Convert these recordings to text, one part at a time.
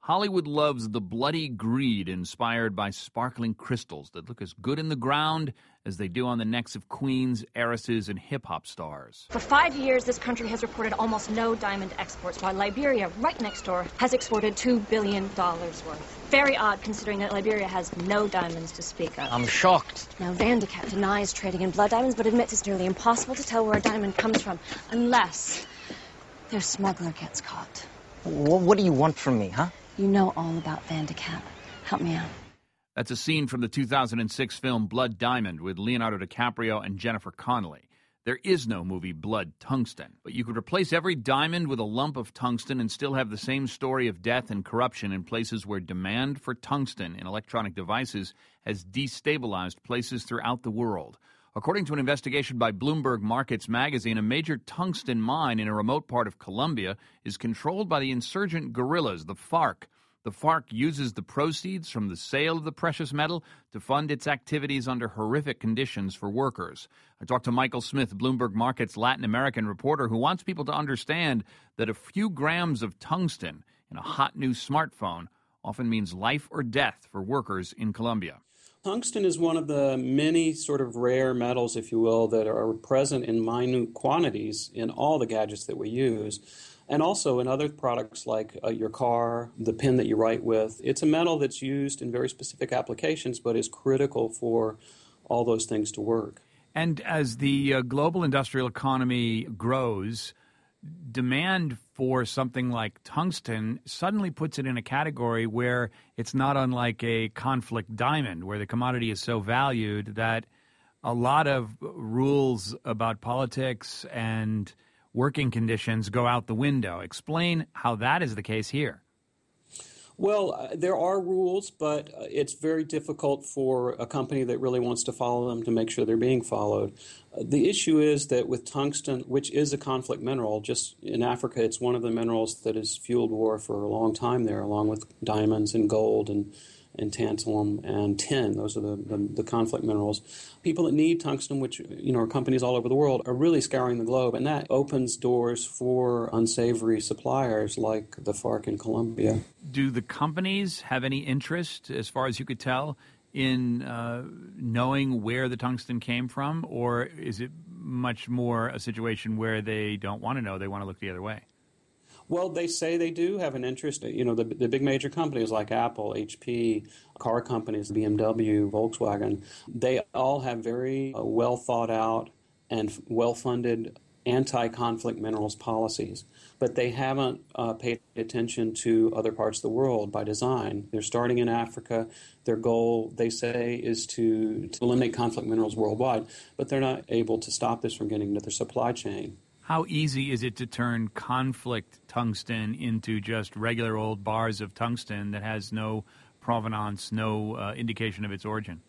Hollywood loves the bloody greed inspired by sparkling crystals that look as good in the ground as they do on the necks of queens, heiresses, and hip-hop stars. For 5 years, this country has reported almost no diamond exports, while Liberia, right next door, has exported $2 billion worth. Very odd, considering that Liberia has no diamonds to speak of. I'm shocked. Now, Vandecat denies trading in blood diamonds, but admits it's nearly impossible to tell where a diamond comes from, unless their smuggler gets caught. What do you want from me, huh? You know all about Vandecat. Help me out. That's a scene from the 2006 film Blood Diamond with Leonardo DiCaprio and Jennifer Connelly. There is no movie Blood Tungsten, but you could replace every diamond with a lump of tungsten and still have the same story of death and corruption in places where demand for tungsten in electronic devices has destabilized places throughout the world. According to an investigation by Bloomberg Markets magazine, a major tungsten mine in a remote part of Colombia is controlled by the insurgent guerrillas, the FARC. The FARC uses the proceeds from the sale of the precious metal to fund its activities under horrific conditions for workers. I talked to Michael Smith, Bloomberg Markets Latin American reporter, who wants people to understand that a few grams of tungsten in a hot new smartphone often means life or death for workers in Colombia. Tungsten is one of the many sort of rare metals, if you will, that are present in minute quantities in all the gadgets that we use, and also in other products like your car, the pen that you write with. It's a metal that's used in very specific applications, but is critical for all those things to work. And as the global industrial economy grows, demand for something like tungsten suddenly puts it in a category where it's not unlike a conflict diamond, where the commodity is so valued that a lot of rules about politics and working conditions go out the window. Explain how that is the case here. Well, there are rules, but it's very difficult for a company that really wants to follow them to make sure they're being followed. The issue is that with tungsten, which is a conflict mineral, just in Africa, it's one of the minerals that has fueled war for a long time there, along with diamonds and gold and tantalum and tin. Those are the conflict minerals. People that need tungsten, which are companies all over the world, are really scouring the globe, and that opens doors for unsavory suppliers like the FARC in Colombia. Do the companies have any interest, as far as you could tell, in knowing where the tungsten came from, or is it much more a situation where they don't want to know, they want to look the other way? Well, they say they do have an interest. The big major companies like Apple, HP, car companies, BMW, Volkswagen, they all have very well thought out and well-funded anti-conflict minerals policies. But they haven't paid attention to other parts of the world by design. They're starting in Africa. Their goal, they say, is to eliminate conflict minerals worldwide. But they're not able to stop this from getting into their supply chain. How easy is it to turn conflict tungsten into just regular old bars of tungsten that has no provenance, no indication of its origin?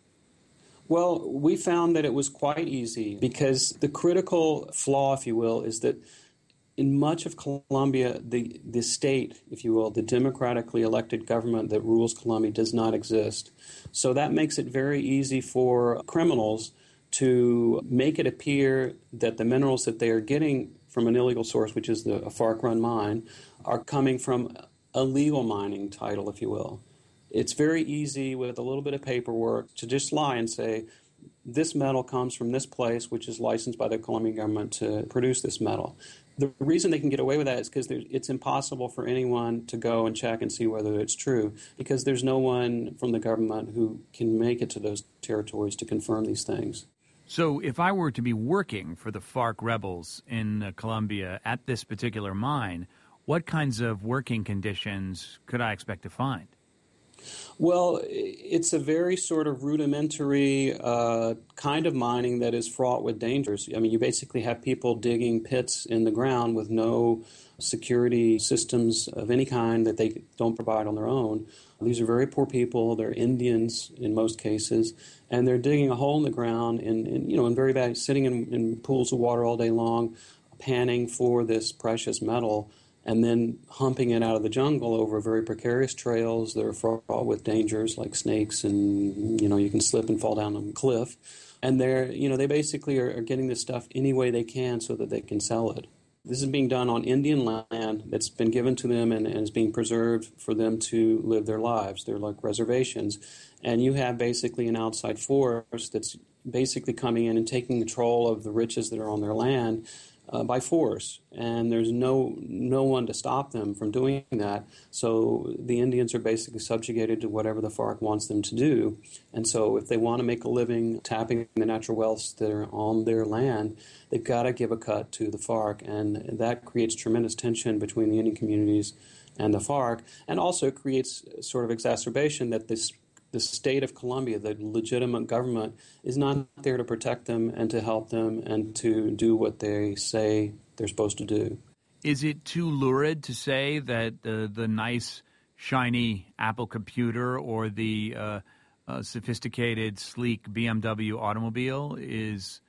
Well, we found that it was quite easy because the critical flaw, if you will, is that in much of Colombia, the state, if you will, the democratically elected government that rules Colombia does not exist. So that makes it very easy for criminals to make it appear that the minerals that they are getting from an illegal source, which is a FARC-run mine, are coming from a legal mining title, if you will. It's very easy with a little bit of paperwork to just lie and say, this metal comes from this place, which is licensed by the Colombian government to produce this metal. The reason they can get away with that is because it's impossible for anyone to go and check and see whether it's true, because there's no one from the government who can make it to those territories to confirm these things. So if I were to be working for the FARC rebels in Colombia at this particular mine, what kinds of working conditions could I expect to find? Well, it's a very sort of rudimentary kind of mining that is fraught with dangers. I mean, you basically have people digging pits in the ground with no security systems of any kind that they don't provide on their own. These are very poor people. They're Indians in most cases, and they're digging a hole in the ground in very bad, sitting in pools of water all day long, panning for this precious metal, and then humping it out of the jungle over very precarious trails that are fraught with dangers like snakes, and you can slip and fall down a cliff. And they basically are getting this stuff any way they can so that they can sell it. This is being done on Indian land that's been given to them and is being preserved for them to live their lives. They're like reservations. And you have basically an outside force that's basically coming in and taking control of the riches that are on their land by force. And there's no one to stop them from doing that. So the Indians are basically subjugated to whatever the FARC wants them to do. And so if they want to make a living tapping the natural wealths that are on their land, they've got to give a cut to the FARC. And that creates tremendous tension between the Indian communities and the FARC, and also creates sort of exacerbation that the state of Colombia, the legitimate government, is not there to protect them and to help them and to do what they say they're supposed to do. Is it too lurid to say that the nice, shiny Apple computer or the sophisticated, sleek BMW automobile is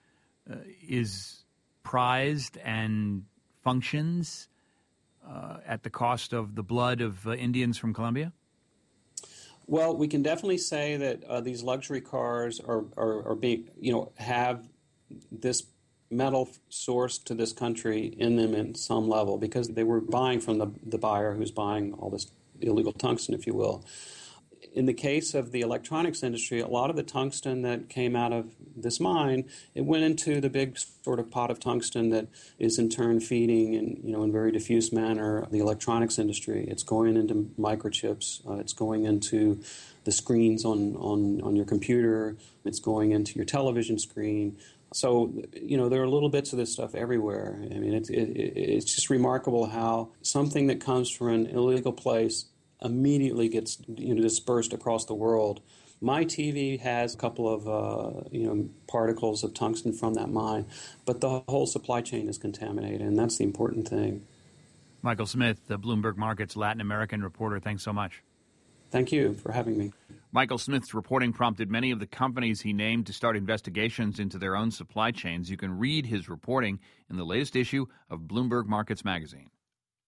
prized and functions at the cost of the blood of Indians from Colombia? Well, we can definitely say that these luxury cars are being, have this metal source to this country in them in some level, because they were buying from the buyer who's buying all this illegal tungsten, if you will. In the case of the electronics industry, a lot of the tungsten that came out of this mine, it went into the big sort of pot of tungsten that is in turn feeding in very diffuse manner the electronics industry. It's going into microchips. It's going into the screens on your computer. It's going into your television screen. So, there are little bits of this stuff everywhere. I mean, it's just remarkable how something that comes from an illegal place immediately gets dispersed across the world. My TV has a couple of particles of tungsten from that mine, but the whole supply chain is contaminated, and that's the important thing. Michael Smith, the Bloomberg Markets Latin American reporter, thanks so much. Thank you for having me. Michael Smith's reporting prompted many of the companies he named to start investigations into their own supply chains. You can read his reporting in the latest issue of Bloomberg Markets Magazine.